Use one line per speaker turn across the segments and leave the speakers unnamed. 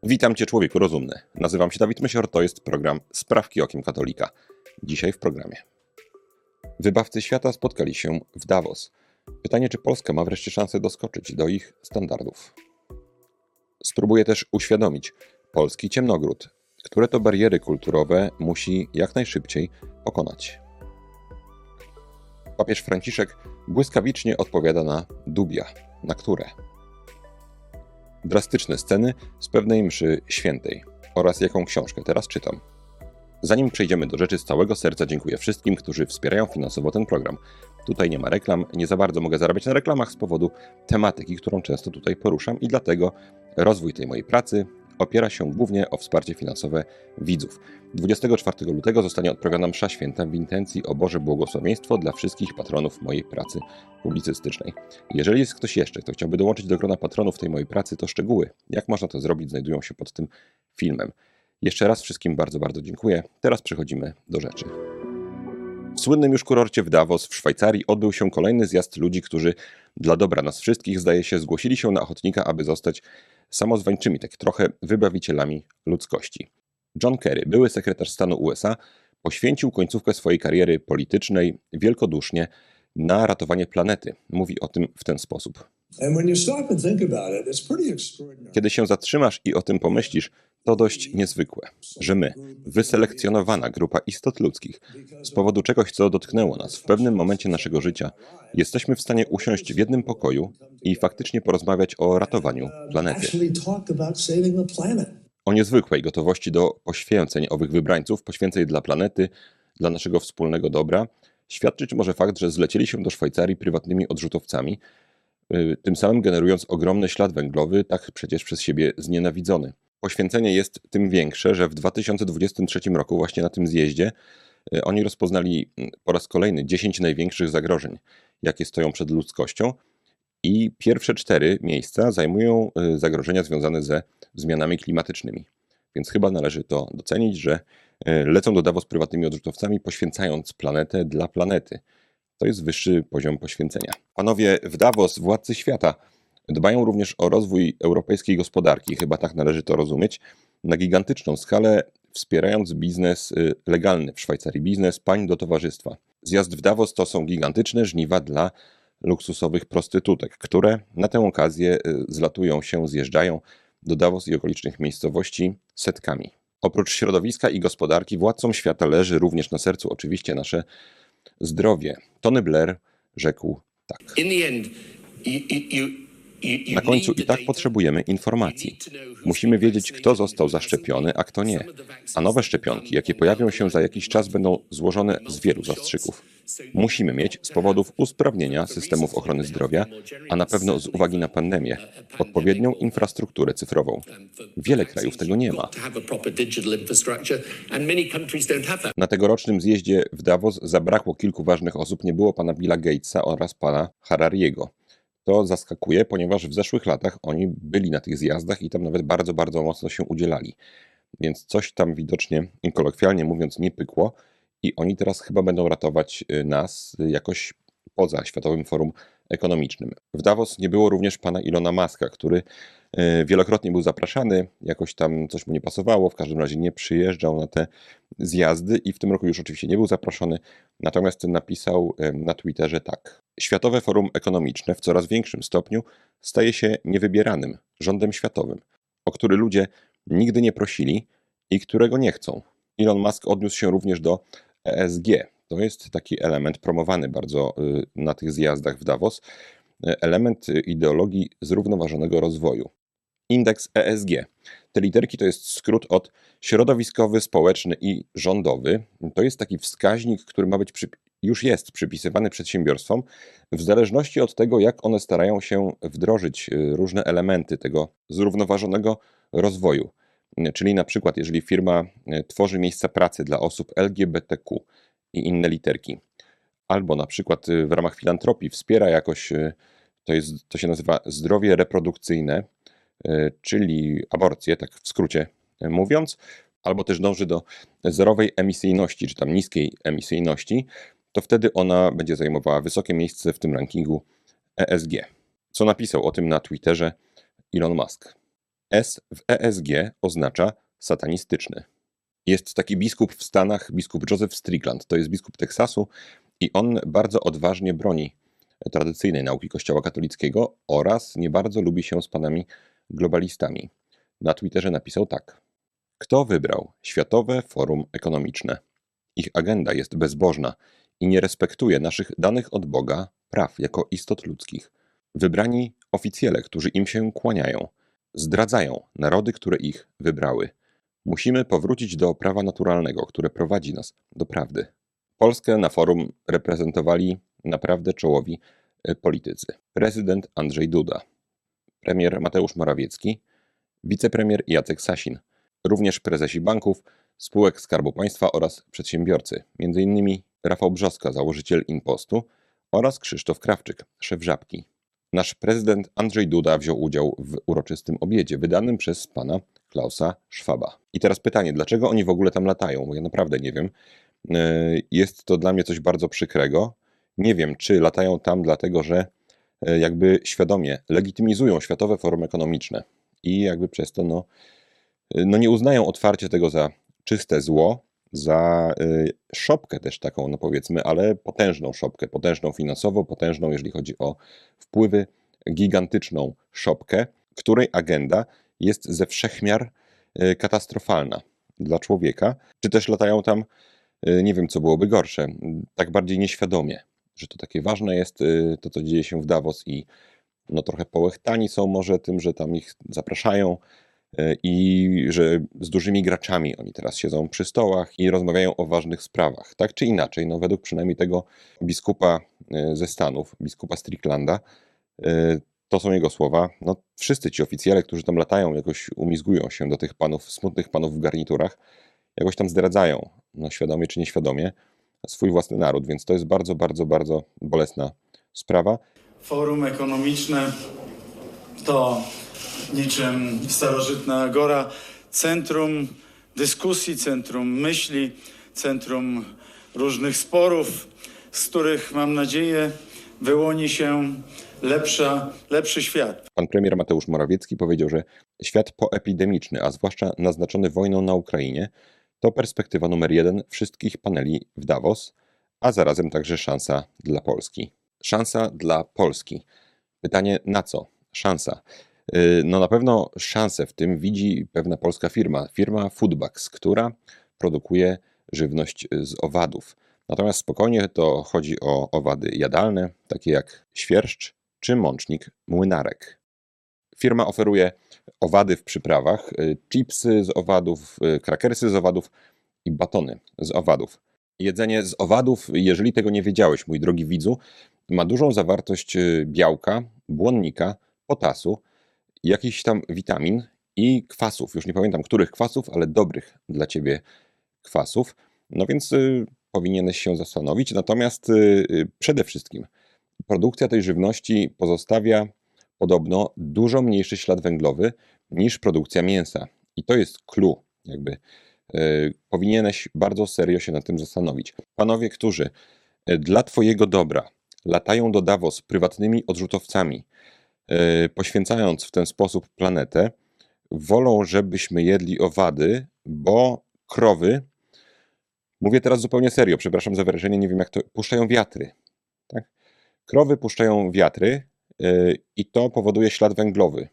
Witam Cię, człowieku rozumny. Nazywam się Dawid Mysior, to jest program Sprawki okiem katolika. Dzisiaj w programie. Wybawcy świata spotkali się w Davos. Pytanie, czy Polska ma wreszcie szansę doskoczyć do ich standardów. Spróbuję też uświadomić polski ciemnogród, które to bariery kulturowe musi jak najszybciej pokonać. Papież Franciszek błyskawicznie odpowiada na dubia. Na które? Drastyczne sceny z pewnej mszy świętej oraz jaką książkę teraz czytam. Zanim przejdziemy do rzeczy, z całego serca dziękuję wszystkim, którzy wspierają finansowo ten program. Tutaj nie ma reklam, nie za bardzo mogę zarabiać na reklamach z powodu tematyki, którą często tutaj poruszam i dlatego rozwój tej mojej pracy opiera się głównie o wsparcie finansowe widzów. 24 lutego zostanie odprawiona msza święta w intencji o Boże błogosławieństwo dla wszystkich patronów mojej pracy publicystycznej. Jeżeli jest ktoś jeszcze, kto chciałby dołączyć do grona patronów tej mojej pracy, to szczegóły, jak można to zrobić, znajdują się pod tym filmem. Jeszcze raz wszystkim bardzo, bardzo dziękuję. Teraz przechodzimy do rzeczy. W słynnym już kurorcie w Davos w Szwajcarii odbył się kolejny zjazd ludzi, którzy dla dobra nas wszystkich, zdaje się, zgłosili się na ochotnika, aby zostać samozwańczymi, tak trochę wybawicielami ludzkości. John Kerry, były sekretarz stanu USA, poświęcił końcówkę swojej kariery politycznej wielkodusznie na ratowanie planety. Mówi o tym w ten sposób. Kiedy się zatrzymasz i o tym pomyślisz, to dość niezwykłe, że my, wyselekcjonowana grupa istot ludzkich, z powodu czegoś, co dotknęło nas w pewnym momencie naszego życia, jesteśmy w stanie usiąść w jednym pokoju i faktycznie porozmawiać o ratowaniu planety. O niezwykłej gotowości do poświęceń owych wybrańców, poświęceń dla planety, dla naszego wspólnego dobra, świadczyć może fakt, że zlecieli się do Szwajcarii prywatnymi odrzutowcami, tym samym generując ogromny ślad węglowy, tak przecież przez siebie znienawidzony. Poświęcenie jest tym większe, że w 2023 roku właśnie na tym zjeździe oni rozpoznali po raz kolejny 10 największych zagrożeń, jakie stoją przed ludzkością, i pierwsze 4 miejsca zajmują zagrożenia związane ze zmianami klimatycznymi. Więc chyba należy to docenić, że lecą do Davos prywatnymi odrzutowcami, poświęcając planetę dla planety. To jest wyższy poziom poświęcenia. Panowie w Davos, władcy świata, dbają również o rozwój europejskiej gospodarki, chyba tak należy to rozumieć, na gigantyczną skalę, wspierając biznes legalny w Szwajcarii, biznes pań do towarzystwa. Zjazd w Davos to są gigantyczne żniwa dla luksusowych prostytutek, które na tę okazję zlatują się, zjeżdżają do Davos i okolicznych miejscowości setkami. Oprócz środowiska i gospodarki władcom świata leży również na sercu oczywiście nasze zdrowie. Tony Blair rzekł tak. Na końcu i tak potrzebujemy informacji. Musimy wiedzieć, kto został zaszczepiony, a kto nie. A nowe szczepionki, jakie pojawią się za jakiś czas, będą złożone z wielu zastrzyków. Musimy mieć z powodów usprawnienia systemów ochrony zdrowia, a na pewno z uwagi na pandemię, odpowiednią infrastrukturę cyfrową. Wiele krajów tego nie ma. Na tegorocznym zjeździe w Davos zabrakło kilku ważnych osób. Nie było pana Billa Gatesa oraz pana Harariego. To zaskakuje, ponieważ w zeszłych latach oni byli na tych zjazdach i tam nawet bardzo, bardzo mocno się udzielali. Więc coś tam widocznie, kolokwialnie mówiąc, nie pykło i oni teraz chyba będą ratować nas jakoś poza Światowym Forum Ekonomicznym. W Davos nie było również pana Ilona Muska, który wielokrotnie był zapraszany, jakoś tam coś mu nie pasowało, w każdym razie nie przyjeżdżał na te zjazdy i w tym roku już oczywiście nie był zaproszony, natomiast napisał na Twitterze tak. Światowe Forum Ekonomiczne w coraz większym stopniu staje się niewybieranym rządem światowym, o który ludzie nigdy nie prosili i którego nie chcą. Elon Musk odniósł się również do ESG. To jest taki element promowany bardzo na tych zjazdach w Davos, element ideologii zrównoważonego rozwoju. Indeks ESG. Te literki to jest skrót od środowiskowy, społeczny i rządowy. To jest taki wskaźnik, który ma być już jest przypisywany przedsiębiorstwom w zależności od tego, jak one starają się wdrożyć różne elementy tego zrównoważonego rozwoju. Czyli na przykład, jeżeli firma tworzy miejsca pracy dla osób LGBTQ i inne literki, albo na przykład w ramach filantropii wspiera jakoś, to się nazywa zdrowie reprodukcyjne, czyli aborcję, tak w skrócie mówiąc, albo też dąży do zerowej emisyjności, czy tam niskiej emisyjności, to wtedy ona będzie zajmowała wysokie miejsce w tym rankingu ESG. Co napisał o tym na Twitterze Elon Musk. S w ESG oznacza satanistyczny. Jest taki biskup w Stanach, biskup Joseph Strickland, to jest biskup Teksasu i on bardzo odważnie broni tradycyjnej nauki Kościoła katolickiego oraz nie bardzo lubi się z panami globalistami. Na Twitterze napisał tak. Kto wybrał Światowe Forum Ekonomiczne? Ich agenda jest bezbożna i nie respektuje naszych danych od Boga praw jako istot ludzkich. Wybrani oficjele, którzy im się kłaniają, zdradzają narody, które ich wybrały. Musimy powrócić do prawa naturalnego, które prowadzi nas do prawdy. Polskę na forum reprezentowali naprawdę czołowi politycy. Prezydent Andrzej Duda, premier Mateusz Morawiecki, wicepremier Jacek Sasin, również prezesi banków, spółek Skarbu Państwa oraz przedsiębiorcy, m.in. Rafał Brzoska, założyciel Impostu oraz Krzysztof Krawczyk, szef Żabki. Nasz prezydent Andrzej Duda wziął udział w uroczystym obiedzie wydanym przez pana Klausa Schwaba. I teraz pytanie, dlaczego oni w ogóle tam latają? Bo ja naprawdę nie wiem. Jest to dla mnie coś bardzo przykrego. Nie wiem, czy latają tam dlatego, że jakby świadomie legitymizują Światowe Forum Ekonomiczne i jakby przez to no nie uznają otwarcie tego za czyste zło, za szopkę też taką, no powiedzmy, ale potężną szopkę, potężną finansowo, potężną, jeżeli chodzi o wpływy, gigantyczną szopkę, której agenda jest ze wszechmiar katastrofalna dla człowieka, czy też latają tam, nie wiem co byłoby gorsze, tak bardziej nieświadomie, że to takie ważne jest to, co dzieje się w Davos i no trochę połechtani są może tym, że tam ich zapraszają i że z dużymi graczami oni teraz siedzą przy stołach i rozmawiają o ważnych sprawach. Tak czy inaczej, no według przynajmniej tego biskupa ze Stanów, biskupa Stricklanda, to są jego słowa, no wszyscy ci oficjele, którzy tam latają, jakoś umizgują się do tych panów, smutnych panów w garniturach, jakoś tam zdradzają, no świadomie czy nieświadomie, swój własny naród, więc to jest bardzo, bardzo, bardzo bolesna sprawa.
Forum ekonomiczne to niczym starożytna agora, centrum dyskusji, centrum myśli, centrum różnych sporów, z których mam nadzieję wyłoni się lepszy świat.
Pan premier Mateusz Morawiecki powiedział, że świat poepidemiczny, a zwłaszcza naznaczony wojną na Ukrainie, to perspektywa numer 1 wszystkich paneli w Davos, a zarazem także szansa dla Polski. Szansa dla Polski. Pytanie na co? Szansa. No na pewno szansę w tym widzi pewna polska firma Foodbucks, która produkuje żywność z owadów. Natomiast spokojnie to chodzi o owady jadalne, takie jak świerszcz czy mącznik młynarek. Firma oferuje owady w przyprawach, chipsy z owadów, krakersy z owadów i batony z owadów. Jedzenie z owadów, jeżeli tego nie wiedziałeś, mój drogi widzu, ma dużą zawartość białka, błonnika, potasu, jakichś tam witamin i kwasów. Już nie pamiętam których kwasów, ale dobrych dla ciebie kwasów. No więc powinieneś się zastanowić. Natomiast przede wszystkim produkcja tej żywności pozostawia podobno dużo mniejszy ślad węglowy niż produkcja mięsa. I to jest clue, jakby. Powinieneś bardzo serio się nad tym zastanowić. Panowie, którzy dla twojego dobra latają do Davos prywatnymi odrzutowcami, poświęcając w ten sposób planetę, wolą, żebyśmy jedli owady, bo krowy, mówię teraz zupełnie serio, przepraszam za wyrażenie, nie wiem jak to, puszczają wiatry. Tak? Krowy puszczają wiatry i to powoduje ślad węglowy.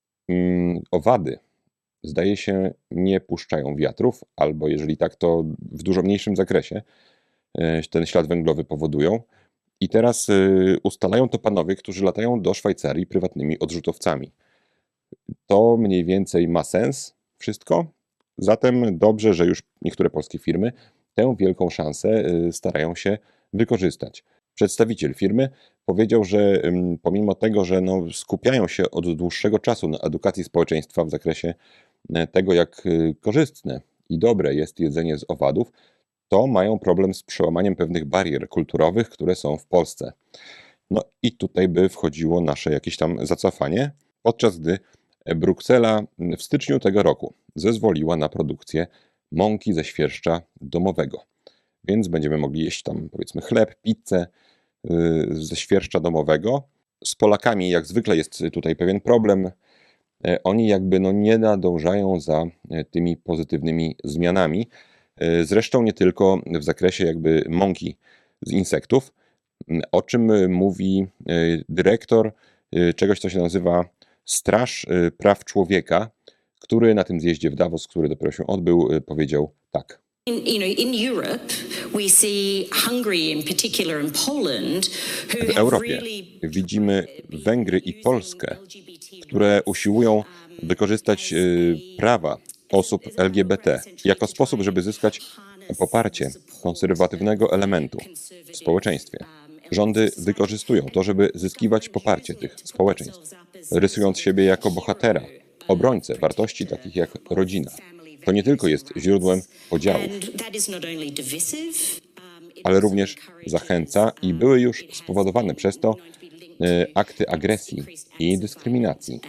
Owady, zdaje się, nie puszczają wiatrów, albo jeżeli tak, to w dużo mniejszym zakresie ten ślad węglowy powodują. I teraz ustalają to panowie, którzy latają do Szwajcarii prywatnymi odrzutowcami. To mniej więcej ma sens wszystko. Zatem dobrze, że już niektóre polskie firmy tę wielką szansę starają się wykorzystać. Przedstawiciel firmy powiedział, że pomimo tego, że skupiają się od dłuższego czasu na edukacji społeczeństwa w zakresie tego, jak korzystne i dobre jest jedzenie z owadów, to mają problem z przełamaniem pewnych barier kulturowych, które są w Polsce. No i tutaj by wchodziło nasze jakieś tam zacofanie, podczas gdy Bruksela w styczniu tego roku zezwoliła na produkcję mąki ze świerszcza domowego. Więc będziemy mogli jeść tam powiedzmy chleb, pizzę ze świerszcza domowego. Z Polakami jak zwykle jest tutaj pewien problem. oni jakby nie nadążają za tymi pozytywnymi zmianami. Zresztą nie tylko w zakresie jakby mąki z insektów, o czym mówi dyrektor czegoś, co się nazywa Straż Praw Człowieka, który na tym zjeździe w Davos, który dopiero się odbył, powiedział tak.
In Europe, we see Hungary in particular and Poland, who
W
have
Europie
really
widzimy Węgry i Polskę, które usiłują wykorzystać prawa osób LGBT jako sposób, żeby zyskać poparcie konserwatywnego elementu w społeczeństwie. Rządy wykorzystują to, żeby zyskiwać poparcie tych społeczeństw, rysując siebie jako bohatera, obrońcę wartości takich jak rodzina. To nie tylko jest źródłem podziałów, ale również zachęca i były już spowodowane przez to akty agresji i dyskryminacji.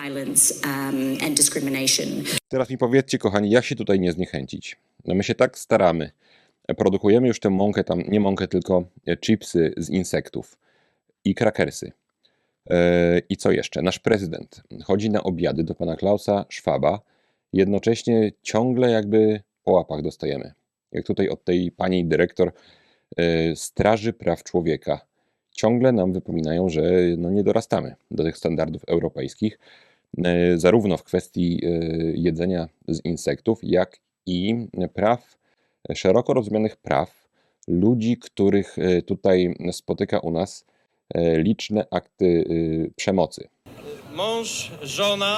Teraz mi powiedzcie, kochani, jak się tutaj nie zniechęcić? No my się tak staramy. Produkujemy już tę mąkę, tam nie mąkę, tylko chipsy z insektów i krakersy. I co jeszcze? Nasz prezydent chodzi na obiady do pana Klausa Schwaba, jednocześnie ciągle jakby po łapach dostajemy. Jak tutaj od tej pani dyrektor Straży Praw Człowieka. Ciągle nam wypominają, że nie dorastamy do tych standardów europejskich, zarówno w kwestii jedzenia z insektów, jak i praw, szeroko rozumianych praw ludzi, których tutaj spotyka u nas liczne akty przemocy.
Mąż, żona.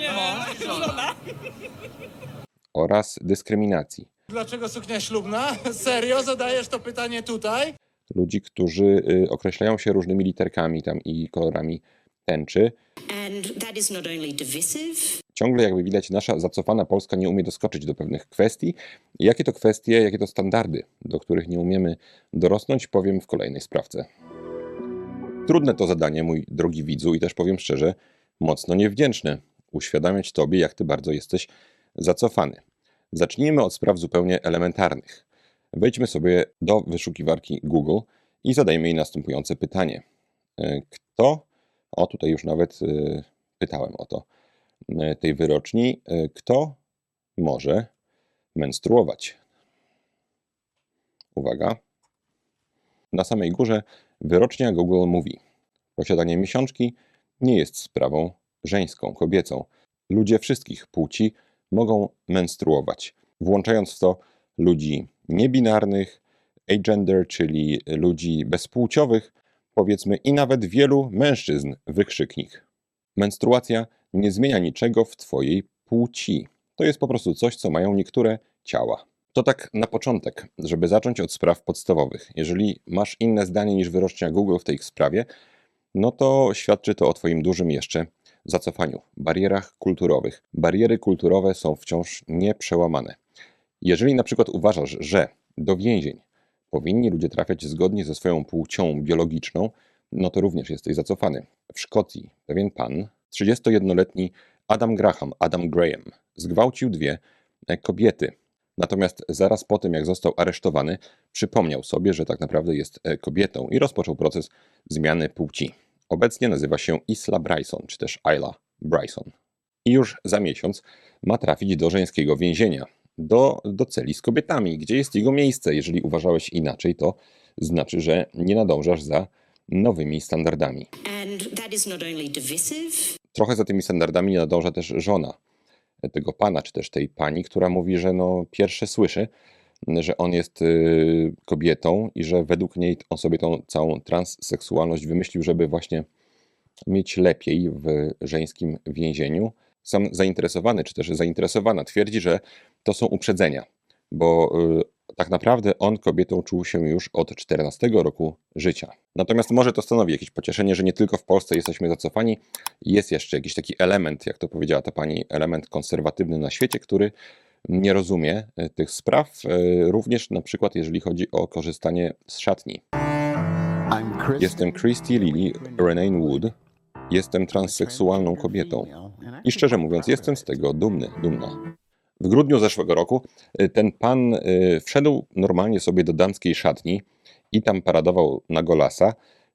Oraz dyskryminacji.
Dlaczego suknia ślubna? Serio? Zadajesz to pytanie tutaj?
Ludzi, którzy określają się różnymi literkami tam i kolorami tęczy. Ciągle jakby widać, nasza zacofana Polska nie umie doskoczyć do pewnych kwestii. Jakie to kwestie, jakie to standardy, do których nie umiemy dorosnąć, powiem w kolejnej sprawce. Trudne to zadanie, mój drogi widzu, i też powiem szczerze, mocno niewdzięczne. Uświadamiać tobie, jak ty bardzo jesteś zacofany. Zacznijmy od spraw zupełnie elementarnych. Wejdźmy sobie do wyszukiwarki Google i zadajmy jej następujące pytanie. Tutaj już nawet pytałem o to, tej wyroczni, kto może menstruować? Uwaga. Na samej górze wyrocznia Google mówi: posiadanie miesiączki nie jest sprawą żeńską, kobiecą. Ludzie wszystkich płci mogą menstruować, włączając w to ludzi niebinarnych, agender, czyli ludzi bezpłciowych, powiedzmy, i nawet wielu mężczyzn, wykrzyknik. Menstruacja nie zmienia niczego w twojej płci. To jest po prostu coś, co mają niektóre ciała. To tak na początek, żeby zacząć od spraw podstawowych. Jeżeli masz inne zdanie niż wyrocznia Google w tej sprawie, no to świadczy to o twoim dużym jeszcze zacofaniu, barierach kulturowych. Bariery kulturowe są wciąż nieprzełamane. Jeżeli na przykład uważasz, że do więzień powinni ludzie trafiać zgodnie ze swoją płcią biologiczną, no to również jesteś zacofany. W Szkocji pewien pan, 31-letni Adam Graham, zgwałcił 2 kobiety. Natomiast zaraz po tym, jak został aresztowany, przypomniał sobie, że tak naprawdę jest kobietą i rozpoczął proces zmiany płci. Obecnie nazywa się Isla Bryson, czy też Isla Bryson. I już za miesiąc ma trafić do żeńskiego więzienia, do celi z kobietami, gdzie jest jego miejsce. Jeżeli uważałeś inaczej, to znaczy, że nie nadążasz za nowymi standardami. Trochę za tymi standardami nie nadąża też żona tego pana, czy też tej pani, która mówi, że pierwsze słyszy, że on jest kobietą i że według niej on sobie tą całą transseksualność wymyślił, żeby właśnie mieć lepiej w żeńskim więzieniu. Sam zainteresowany, czy też zainteresowana twierdzi, że to są uprzedzenia, bo tak naprawdę on kobietą czuł się już od 14 roku życia. Natomiast może to stanowi jakieś pocieszenie, że nie tylko w Polsce jesteśmy zacofani. Jest jeszcze jakiś taki element, jak to powiedziała ta pani, element konserwatywny na świecie, który nie rozumie tych spraw, również na przykład jeżeli chodzi o korzystanie z szatni. Jestem Christy Lily Renee Wood. Jestem transseksualną kobietą i szczerze mówiąc jestem z tego dumna. W grudniu zeszłego roku ten pan wszedł normalnie sobie do damskiej szatni i tam paradował na golasa,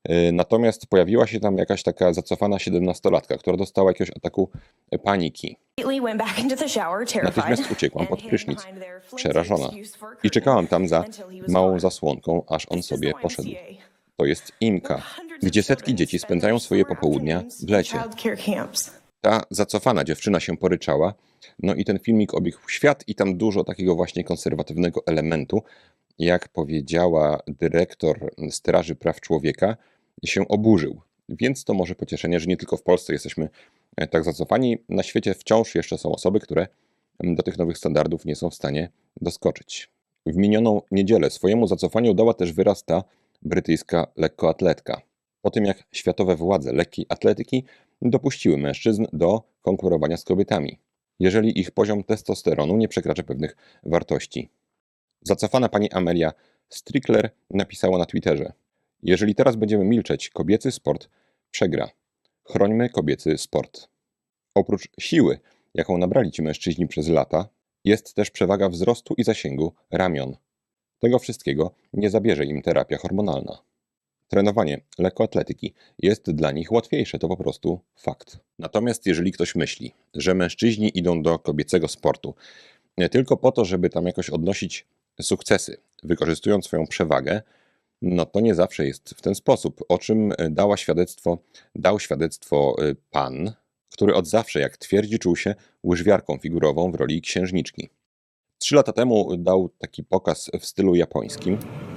Natomiast pojawiła się tam jakaś taka zacofana 17-latka, która dostała jakiegoś ataku paniki. Natychmiast uciekłam pod prysznic, przerażona. I czekałam tam za małą zasłonką, aż on sobie poszedł. To jest Imka, gdzie setki dzieci spędzają swoje popołudnia w lecie. Ta zacofana dziewczyna się poryczała, no i ten filmik obiegł świat i tam dużo takiego właśnie konserwatywnego elementu, jak powiedziała dyrektor Straży Praw Człowieka, się oburzył. Więc to może pocieszenie, że nie tylko w Polsce jesteśmy tak zacofani. Na świecie wciąż jeszcze są osoby, które do tych nowych standardów nie są w stanie doskoczyć. W minioną niedzielę swojemu zacofaniu dała też wyraz ta brytyjska lekkoatletka. Po tym jak światowe władze lekkiej atletyki dopuściły mężczyzn do konkurowania z kobietami, jeżeli ich poziom testosteronu nie przekracza pewnych wartości. Zacofana pani Amelia Strickler napisała na Twitterze: jeżeli teraz będziemy milczeć, kobiecy sport przegra. Chrońmy kobiecy sport. Oprócz siły, jaką nabrali ci mężczyźni przez lata, jest też przewaga wzrostu i zasięgu ramion. Tego wszystkiego nie zabierze im terapia hormonalna. Trenowanie lekkoatletyki jest dla nich łatwiejsze, to po prostu fakt. Natomiast jeżeli ktoś myśli, że mężczyźni idą do kobiecego sportu tylko po to, żeby tam jakoś odnosić sukcesy, wykorzystując swoją przewagę, no to nie zawsze jest w ten sposób, o czym dał świadectwo pan, który od zawsze, jak twierdzi, czuł się łyżwiarką figurową w roli księżniczki. 3 lata temu dał taki pokaz w stylu japońskim.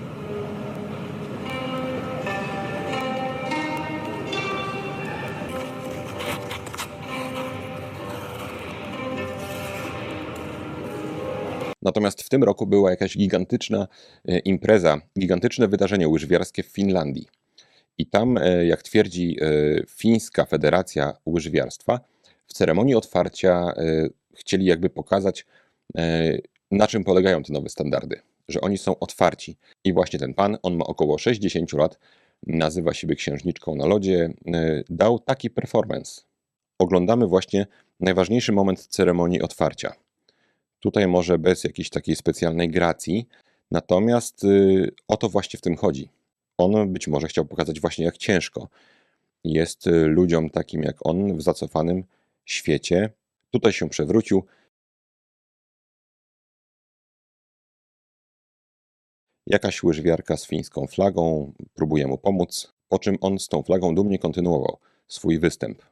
Natomiast w tym roku była jakaś gigantyczna impreza, gigantyczne wydarzenie łyżwiarskie w Finlandii. I tam, jak twierdzi Fińska Federacja Łyżwiarstwa, w ceremonii otwarcia chcieli jakby pokazać, na czym polegają te nowe standardy, że oni są otwarci. I właśnie ten pan, on ma około 60 lat, nazywa siebie księżniczką na lodzie, dał taki performance. Oglądamy właśnie najważniejszy moment ceremonii otwarcia. Tutaj może bez jakiejś takiej specjalnej gracji, natomiast o to właśnie w tym chodzi. On być może chciał pokazać właśnie, jak ciężko jest ludziom takim jak on w zacofanym świecie. Tutaj się przewrócił. Jakaś łyżwiarka z fińską flagą próbuje mu pomóc, po czym on z tą flagą dumnie kontynuował swój występ.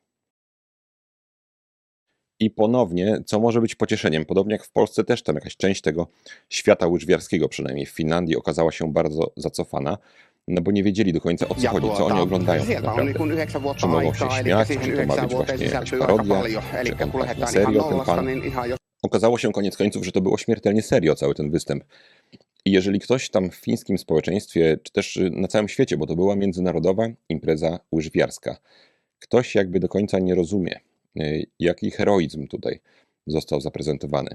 I ponownie, co może być pocieszeniem, podobnie jak w Polsce też tam jakaś część tego świata łyżwiarskiego, przynajmniej w Finlandii, okazała się bardzo zacofana, no bo nie wiedzieli do końca, o co chodzi, co oni oglądają tak naprawdę. Czy mogą się śmiać, czy to ma być właśnie jakaś parodia, czy on tak na serio, ten pan. Okazało się koniec końców, że to było śmiertelnie serio cały ten występ. I jeżeli ktoś tam w fińskim społeczeństwie, czy też na całym świecie, bo to była międzynarodowa impreza łyżwiarska, ktoś jakby do końca nie rozumie, jaki heroizm tutaj został zaprezentowany.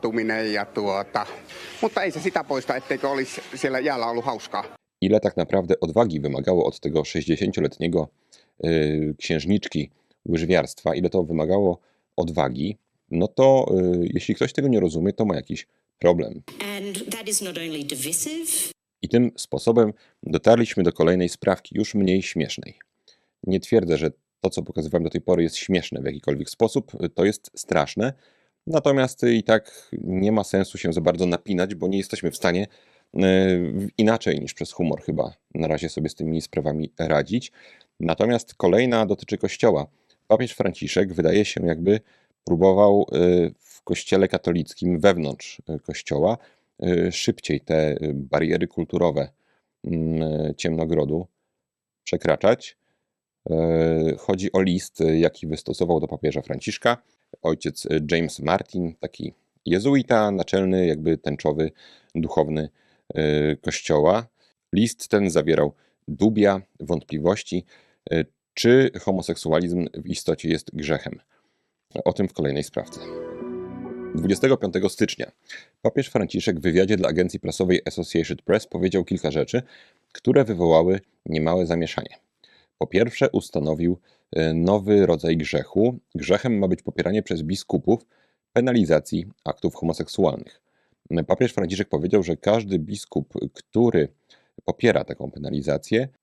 Mutta ei se sitä poista, etteikö olisi siellä jäällä ollut hauskaa.
Ile tak naprawdę odwagi wymagało od tego 60-letniego księżniczki łyżwiarstwa, ile to wymagało odwagi, no to jeśli ktoś tego nie rozumie, to ma jakiś problem.
And that is not only divisive.
I tym sposobem dotarliśmy do kolejnej sprawki, już mniej śmiesznej. Nie twierdzę, że to, co pokazywałem do tej pory, jest śmieszne w jakikolwiek sposób, to jest straszne, natomiast i tak nie ma sensu się za bardzo napinać, bo nie jesteśmy w stanie inaczej niż przez humor chyba na razie sobie z tymi sprawami radzić. Natomiast kolejna dotyczy Kościoła. Papież Franciszek wydaje się jakby próbował w Kościele katolickim wewnątrz Kościoła szybciej te bariery kulturowe Ciemnogrodu przekraczać. Chodzi o list, jaki wystosował do papieża Franciszka ojciec James Martin, taki jezuita, naczelny, jakby tęczowy, duchowny Kościoła. List ten zawierał dubia, wątpliwości, czy homoseksualizm w istocie jest grzechem. O tym w kolejnej sprawce. 25 stycznia papież Franciszek w wywiadzie dla agencji prasowej Associated Press powiedział kilka rzeczy, które wywołały niemałe zamieszanie. Po pierwsze, ustanowił nowy rodzaj grzechu. Grzechem ma być popieranie przez biskupów penalizacji aktów homoseksualnych. Papież Franciszek powiedział, że każdy biskup, który popiera taką penalizację,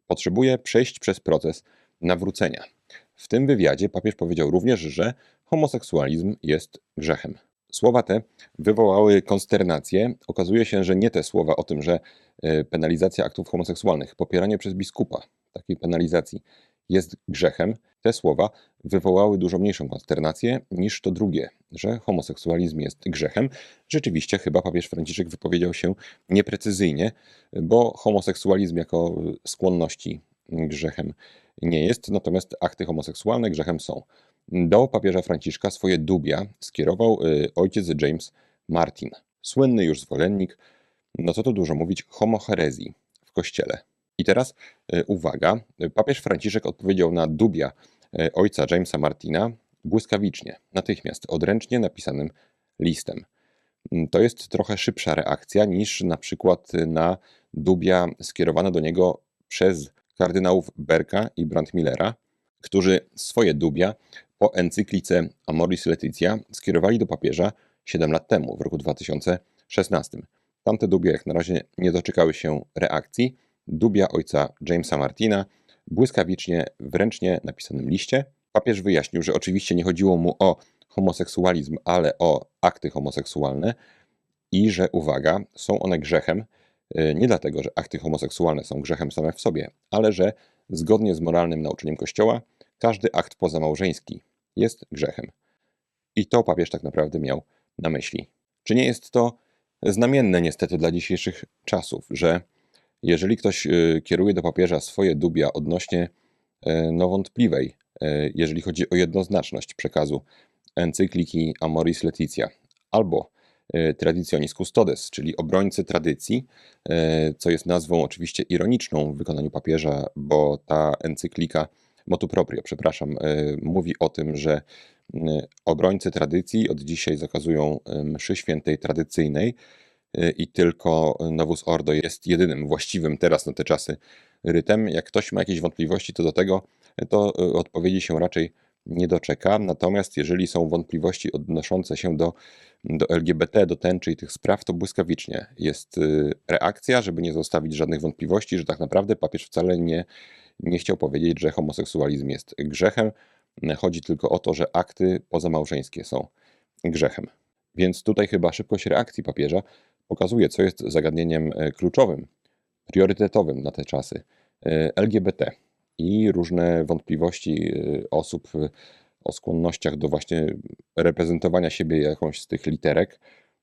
potrzebuje przejść przez proces nawrócenia. W tym wywiadzie papież powiedział również, że homoseksualizm jest grzechem. Słowa te wywołały konsternację. Okazuje się, że nie te słowa o tym, że penalizacja aktów homoseksualnych, popieranie przez biskupa takiej penalizacji jest grzechem. Te słowa wywołały dużo mniejszą konsternację niż to drugie, że homoseksualizm jest grzechem. Rzeczywiście chyba papież Franciszek wypowiedział się nieprecyzyjnie, bo homoseksualizm jako skłonności grzechem nie jest, natomiast akty homoseksualne grzechem są. Do papieża Franciszka swoje dubia skierował ojciec James Martin, słynny już zwolennik, no co tu dużo mówić, homoherezji w kościele. I teraz uwaga, papież Franciszek odpowiedział na dubia ojca Jamesa Martina błyskawicznie, natychmiast, odręcznie napisanym listem. To jest trochę szybsza reakcja niż na przykład na dubia skierowane do niego przez kardynałów Berka i Brandmillera, którzy swoje dubia po encyklice Amoris Laetitia skierowali do papieża 7 lat temu, w roku 2016. Tamte dubia jak na razie nie doczekały się reakcji. Dubia ojca Jamesa Martina błyskawicznie w ręcznie napisanym liście. Papież wyjaśnił, że oczywiście nie chodziło mu o homoseksualizm, ale o akty homoseksualne i że, uwaga, są one grzechem nie dlatego, że akty homoseksualne są grzechem same w sobie, ale że zgodnie z moralnym nauczeniem Kościoła każdy akt pozamałżeński jest grzechem. I to papież tak naprawdę miał na myśli. Czy nie jest to znamienne niestety dla dzisiejszych czasów, że jeżeli ktoś kieruje do papieża swoje dubia odnośnie wątpliwej, jeżeli chodzi o jednoznaczność przekazu encykliki Amoris Laetitia albo Traditionis Custodes, czyli obrońcy tradycji, co jest nazwą oczywiście ironiczną w wykonaniu papieża, bo ta encyklika motu proprio, mówi o tym, że obrońcy tradycji od dzisiaj zakazują mszy świętej tradycyjnej i tylko Novus Ordo jest jedynym właściwym teraz na te czasy rytem. Jak ktoś ma jakieś wątpliwości co do tego, to odpowiedzi się raczej nie doczeka. Natomiast jeżeli są wątpliwości odnoszące się do LGBT, do tęczy i tych spraw, to błyskawicznie jest reakcja, żeby nie zostawić żadnych wątpliwości, że tak naprawdę papież wcale nie chciał powiedzieć, że homoseksualizm jest grzechem. Chodzi tylko o to, że akty pozamałżeńskie są grzechem. Więc tutaj chyba szybkość reakcji papieża pokazuje, co jest zagadnieniem kluczowym, priorytetowym na te czasy. LGBT i różne wątpliwości osób o skłonnościach do właśnie reprezentowania siebie jakąś z tych literek,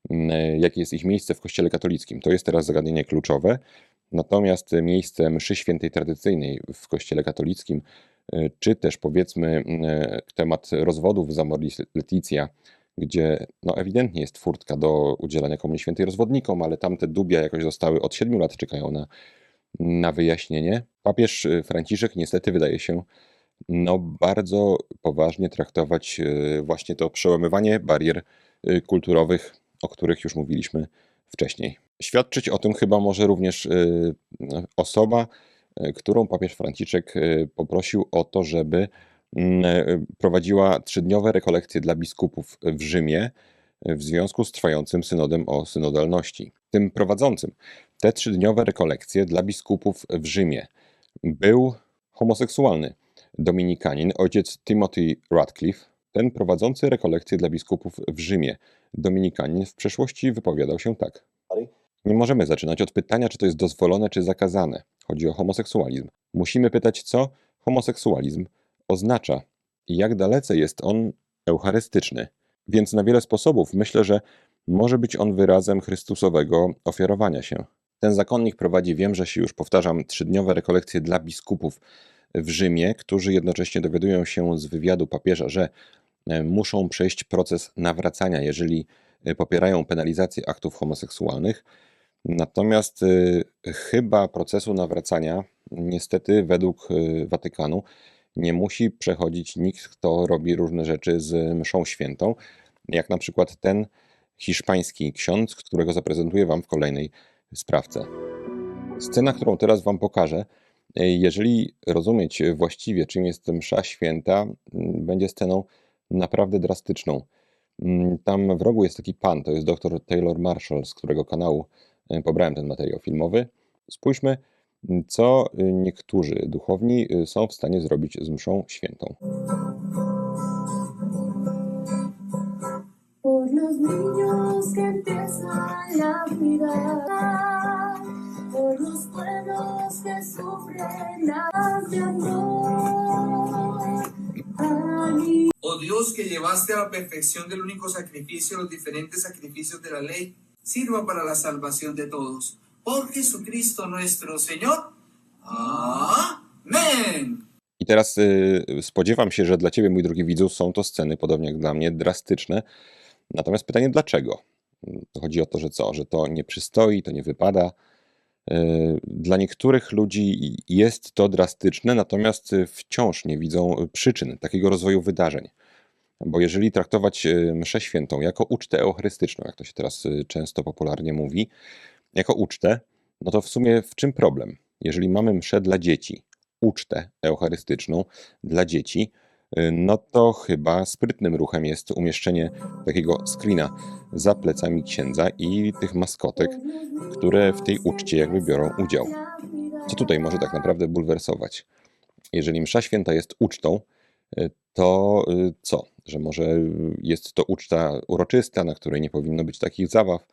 jakie jest ich miejsce w Kościele katolickim. To jest teraz zagadnienie kluczowe. Natomiast miejsce mszy świętej tradycyjnej w Kościele katolickim, czy też powiedzmy temat rozwodów z Amoris Laetitia, gdzie ewidentnie jest furtka do udzielania komunii świętej rozwodnikom, ale tamte dubia jakoś zostały od 7 lat, czekają na wyjaśnienie. Papież Franciszek niestety wydaje się bardzo poważnie traktować właśnie to przełamywanie barier kulturowych, o których już mówiliśmy wcześniej. Świadczyć o tym chyba może również osoba, którą papież Franciszek poprosił o to, żeby prowadziła 3-dniowe rekolekcje dla biskupów w Rzymie w związku z trwającym synodem o synodalności. Tym prowadzącym te 3-dniowe rekolekcje dla biskupów w Rzymie był homoseksualny dominikanin, ojciec Timothy Radcliffe. Ten prowadzący rekolekcje dla biskupów w Rzymie dominikanin w przeszłości wypowiadał się tak. Nie możemy zaczynać od pytania, czy to jest dozwolone, czy zakazane. Chodzi o homoseksualizm. Musimy pytać, co homoseksualizm oznacza i jak dalece jest on eucharystyczny. Więc na wiele sposobów myślę, że może być on wyrazem Chrystusowego ofiarowania się. Ten zakonnik prowadzi, wiem, że się już powtarzam, 3-dniowe rekolekcje dla biskupów w Rzymie, którzy jednocześnie dowiadują się z wywiadu papieża, że muszą przejść proces nawracania, jeżeli popierają penalizację aktów homoseksualnych. Natomiast chyba procesu nawracania niestety według Watykanu nie musi przechodzić nikt, kto robi różne rzeczy z mszą świętą, jak na przykład ten hiszpański ksiądz, którego zaprezentuję Wam w kolejnej sprawce. Scena, którą teraz Wam pokażę, jeżeli rozumieć właściwie, czym jest msza święta, będzie sceną naprawdę drastyczną. Tam w rogu jest taki pan, to jest dr Taylor Marshall, z którego kanału pobrałem ten materiał filmowy. Spójrzmy, co niektórzy duchowni są w stanie zrobić z mszą świętą.
Por los niños que empiezan la vida, por los pueblos que sufren las de amor.
Oh Dios, que llevaste a la perfección del único sacrificio los diferentes sacrificios de la ley, sirva para la salvación de todos. Por Jesucristo nuestro Señor. Amén.
I teraz spodziewam się, że dla Ciebie, mój drogi widzu, są to sceny, podobnie jak dla mnie, drastyczne. Natomiast pytanie dlaczego? To chodzi o to, że co? Że to nie przystoi, to nie wypada. Dla niektórych ludzi jest to drastyczne, natomiast wciąż nie widzą przyczyn takiego rozwoju wydarzeń. Bo jeżeli traktować mszę świętą jako ucztę eucharystyczną, jak to się teraz często popularnie mówi, jako ucztę, no to w sumie w czym problem? Jeżeli mamy mszę dla dzieci, ucztę eucharystyczną dla dzieci, no to chyba sprytnym ruchem jest umieszczenie takiego screena za plecami księdza i tych maskotek, które w tej uczcie jakby biorą udział. Co tutaj może tak naprawdę bulwersować? Jeżeli msza święta jest ucztą, to co? Że może jest to uczta uroczysta, na której nie powinno być takich zabaw.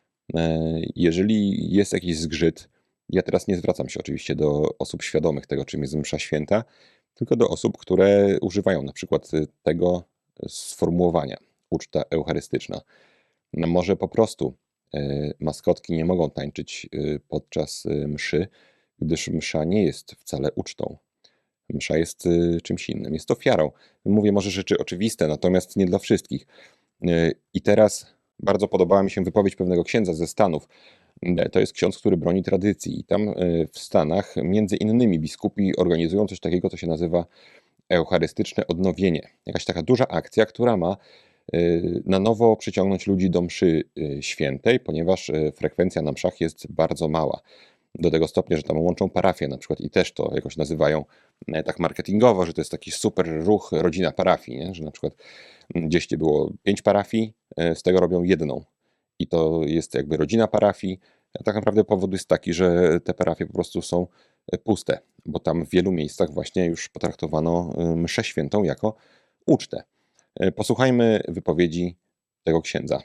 Jeżeli jest jakiś zgrzyt, ja teraz nie zwracam się oczywiście do osób świadomych tego, czym jest msza święta, tylko do osób, które używają na przykład tego sformułowania uczta eucharystyczna. No może po prostu maskotki nie mogą tańczyć podczas mszy, gdyż msza nie jest wcale ucztą. Msza jest czymś innym, jest ofiarą. Mówię może rzeczy oczywiste, natomiast nie dla wszystkich. I teraz bardzo podobała mi się wypowiedź pewnego księdza ze Stanów. To jest ksiądz, który broni tradycji. I tam w Stanach między innymi biskupi organizują coś takiego, co się nazywa eucharystyczne odnowienie. Jakaś taka duża akcja, która ma na nowo przyciągnąć ludzi do mszy świętej, ponieważ frekwencja na mszach jest bardzo mała. Do tego stopnia, że tam łączą parafie na przykład i też to jakoś nazywają tak marketingowo, że to jest taki super ruch rodzina parafii, nie? Że na przykład gdzieś było 5 parafii, z tego robią jedną. I to jest jakby rodzina parafii. A tak naprawdę powód jest taki, że te parafie po prostu są puste, bo tam w wielu miejscach właśnie już potraktowano mszę świętą jako ucztę. Posłuchajmy wypowiedzi tego księdza.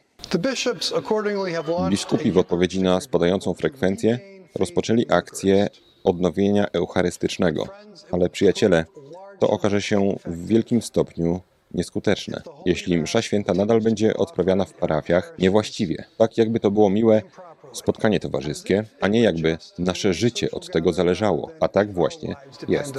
Biskupi w odpowiedzi na spadającą frekwencję rozpoczęli akcję odnowienia eucharystycznego, ale przyjaciele, to okaże się w wielkim stopniu nieskuteczne. Jeśli msza święta nadal będzie odprawiana w parafiach niewłaściwie, tak jakby to było miłe spotkanie towarzyskie, a nie jakby nasze życie od tego zależało, a tak właśnie jest.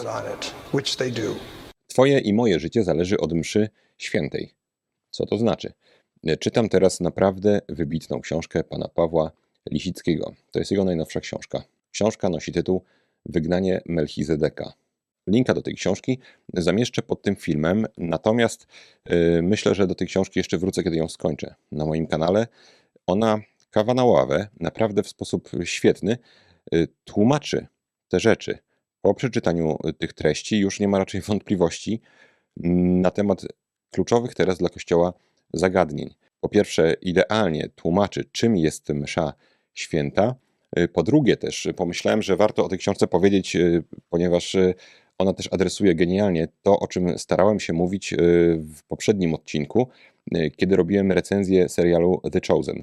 Twoje i moje życie zależy od mszy świętej. Co to znaczy? Czytam teraz naprawdę wybitną książkę pana Pawła Lisickiego. To jest jego najnowsza książka. Książka nosi tytuł Wygnanie Melchizedeka. Linka do tej książki zamieszczę pod tym filmem, natomiast myślę, że do tej książki jeszcze wrócę, kiedy ją skończę. Na moim kanale ona, kawa na ławę, naprawdę w sposób świetny tłumaczy te rzeczy. Po przeczytaniu tych treści już nie ma raczej wątpliwości na temat kluczowych teraz dla Kościoła zagadnień. Po pierwsze, idealnie tłumaczy, czym jest msza święta. Po drugie też pomyślałem, że warto o tej książce powiedzieć, ponieważ ona też adresuje genialnie to, o czym starałem się mówić w poprzednim odcinku, kiedy robiłem recenzję serialu The Chosen.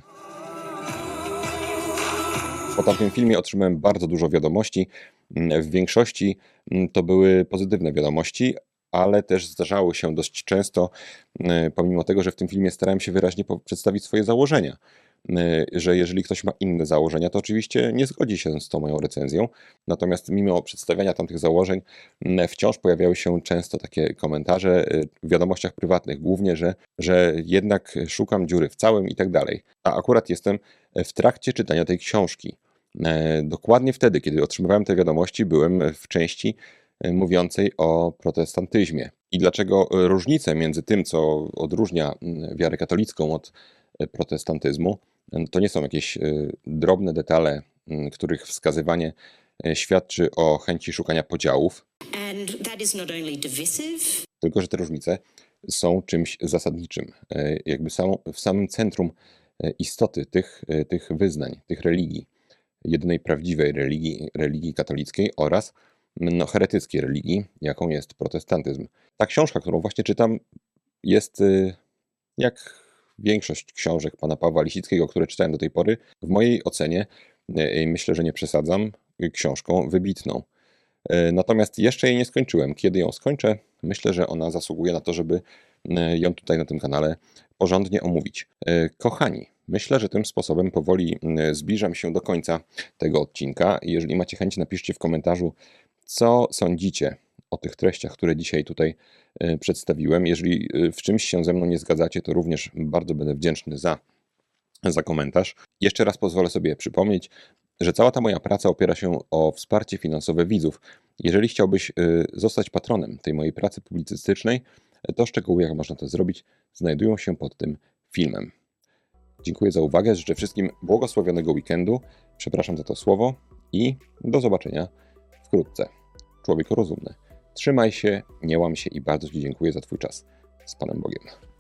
Po tamtym filmie otrzymałem bardzo dużo wiadomości. W większości to były pozytywne wiadomości, ale też zdarzało się dość często, pomimo tego, że w tym filmie starałem się wyraźnie przedstawić swoje założenia, że jeżeli ktoś ma inne założenia, to oczywiście nie zgodzi się z tą moją recenzją. Natomiast mimo przedstawiania tamtych założeń wciąż pojawiały się często takie komentarze w wiadomościach prywatnych, głównie, że jednak szukam dziury w całym i tak dalej. A akurat jestem w trakcie czytania tej książki. Dokładnie wtedy, kiedy otrzymywałem te wiadomości, byłem w części mówiącej o protestantyzmie. I dlaczego różnice między tym, co odróżnia wiarę katolicką od protestantyzmu, to nie są jakieś drobne detale, których wskazywanie świadczy o chęci szukania podziałów,
And that is not only divisive,
tylko że te różnice są czymś zasadniczym, jakby w samym centrum istoty tych wyznań, tych religii. jedynej prawdziwej religii katolickiej oraz heretyckiej religii, jaką jest protestantyzm. Ta książka, którą właśnie czytam, jest jak większość książek pana Pawła Lisickiego, które czytałem do tej pory, w mojej ocenie, myślę, że nie przesadzam, książką wybitną. Natomiast jeszcze jej nie skończyłem. Kiedy ją skończę, myślę, że ona zasługuje na to, żeby ją tutaj na tym kanale porządnie omówić. Kochani, myślę, że tym sposobem powoli zbliżam się do końca tego odcinka. Jeżeli macie chęć, napiszcie w komentarzu, co sądzicie o tych treściach, które dzisiaj tutaj przedstawiłem. Jeżeli w czymś się ze mną nie zgadzacie, to również bardzo będę wdzięczny za komentarz. Jeszcze raz pozwolę sobie przypomnieć, że cała ta moja praca opiera się o wsparcie finansowe widzów. Jeżeli chciałbyś zostać patronem tej mojej pracy publicystycznej, to szczegóły, jak można to zrobić, znajdują się pod tym filmem. Dziękuję za uwagę, życzę wszystkim błogosławionego weekendu, przepraszam za to słowo i do zobaczenia wkrótce. Człowieku rozumny, trzymaj się, nie łam się i bardzo Ci dziękuję za Twój czas. Z Panem Bogiem.